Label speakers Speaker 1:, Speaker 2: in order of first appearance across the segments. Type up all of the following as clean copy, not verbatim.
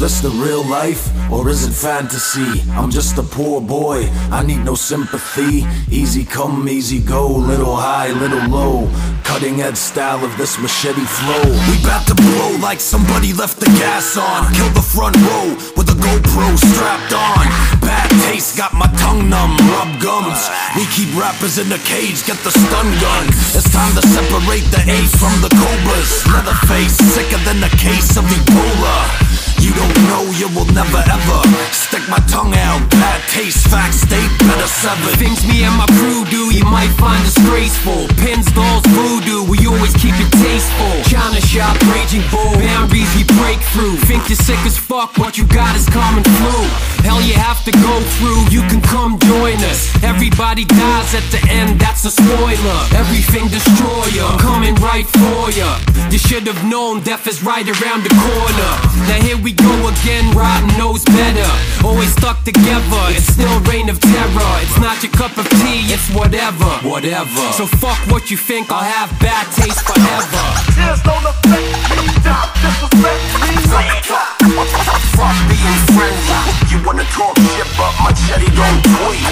Speaker 1: this the real life, or is it fantasy? I'm just a poor boy, I need no sympathy. Easy come, easy go, little high, little low. Cutting edge style of this machete flow. We bout to blow like somebody left the gas on. Kill the front row with a GoPro strapped on. Bad taste got my tongue numb, rub gums. We keep rappers in the cage, get the stun gun. It's time to separate the A's from the Cobras. Leatherface, sicker than a case of Ebola. You don't know, you will never ever stick my tongue out. Bad taste, facts, state better severed.
Speaker 2: Things me and my crew do, you might find disgraceful. Pins, dolls, voodoo, we always keep it tasteful. China shop, raging bull, boundaries we break through. Think you're sick as fuck, what you got is common flu. Hell you have to go through, you can come join us. Everybody dies at the end, that's a spoiler. Everything destroyer, I'm coming right for ya. You should have known death is right around the corner. Now here we go again, rotten knows better. Always stuck together, it's still reign of terror. It's not your cup of tea, it's whatever. So fuck what you think, I'll have bad taste forever.
Speaker 3: Tears don't affect me, don't disrespect me.
Speaker 4: Fuck being friendly. You wanna talk shit but machete don't tweet.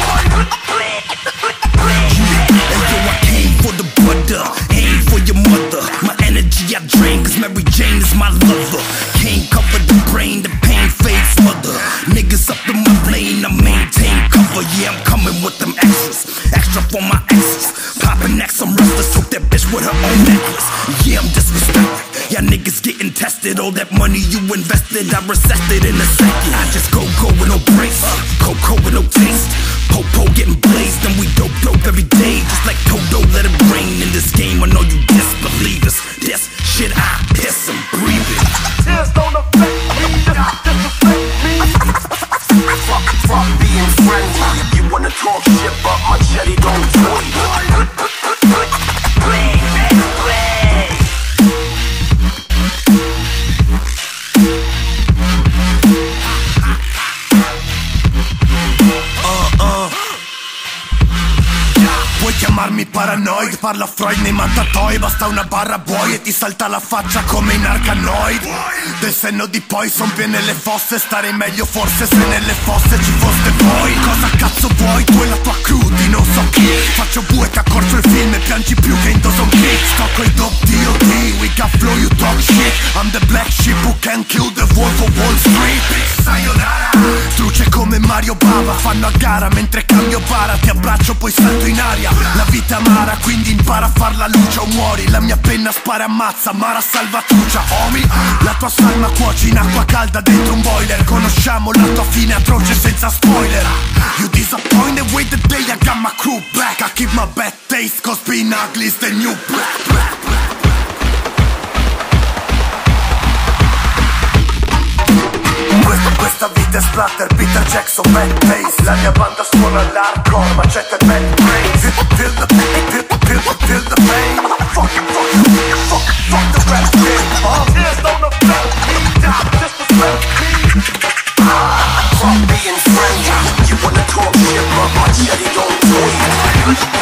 Speaker 5: And yo, I came for the butter, aim for your mother. My energy I drain cause Mary Jane is my lover. Can't cover the brain, the pain fades mother. Niggas up in my lane, I maintain cover. Yeah, I'm coming with them extras, extra for my exes. Poppin' next, I'm restless, took that bitch with her own necklace. Yeah, I'm disrespected, y'all niggas getting tested. All that money you invested, I recessed it in a second. I just go with no brace, cocoa with no taste. Popo getting blazed and we dope every day. Just like Toto, let it rain in this game. I know you disbelievers. This shit I piss and breathe it.
Speaker 3: Tears don't affect me, disrespect me.
Speaker 4: Fuck being friendly. You wanna talk shit but machete don't tweet.
Speaker 5: Puoi chiamarmi paranoid, parla Freud nei mantatoi. Basta una barra buoi e ti salta la faccia come in Arkanoid. Del senno di poi son piene le fosse. Starei meglio forse se nelle fosse ci foste voi. Cosa cazzo vuoi? Tu e la tua crew di non so chi. Faccio bue che accorcio il film e piangi più che in Dawson Creek. Sto coi dope D.O.D. We got flow, you talk shit. I'm the black sheep who can kill the wolf of Wall Street. Sayonara. Truce come Mario Bava, fanno a gara mentre cambio bara. Ti abbraccio poi salto in aria. La vita è amara, quindi impara a far la luce o muori. La mia penna spara e ammazza, Mara salvatruccia, homie. La tua salma cuoci in acqua calda dentro un boiler. Conosciamo la tua fine atroce senza spoiler. You disappointed with the day I got my crew back. I keep my bad taste cause being ugly is the new black.
Speaker 4: Questa vita è splatter, Peter Jackson, bad taste. La mia banda suona l'hardcore, ma c'è te bad brains. Feel the pain. Fuck the rap game.
Speaker 3: Tears don't affect me, don't disrespect me.
Speaker 4: Fuck being friendly. You wanna talk shit but machete don't tweet.